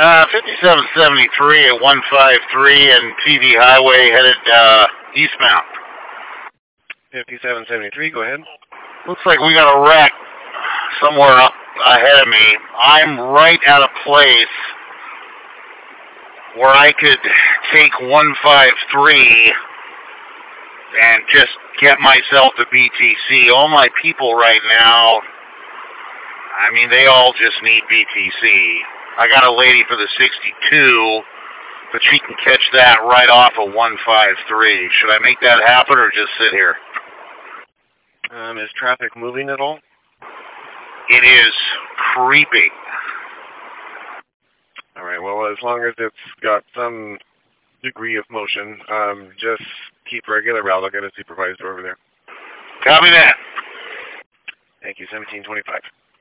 5773 at 153 and TV Highway headed eastbound. 5773, go ahead. Looks like we got a wreck somewhere up ahead of me. I'm right at a place where I could take 153 and just get myself to BTC. All my people right now, I mean, they all just need BTC. I got a lady for the 62, but she can catch that right off of 153. Should I make that happen or just sit here? Is traffic moving at all? It is creeping. All right, well, as long as it's got some degree of motion, just keep regular route. I'll get a supervisor over there. Copy that. Thank you, 1725.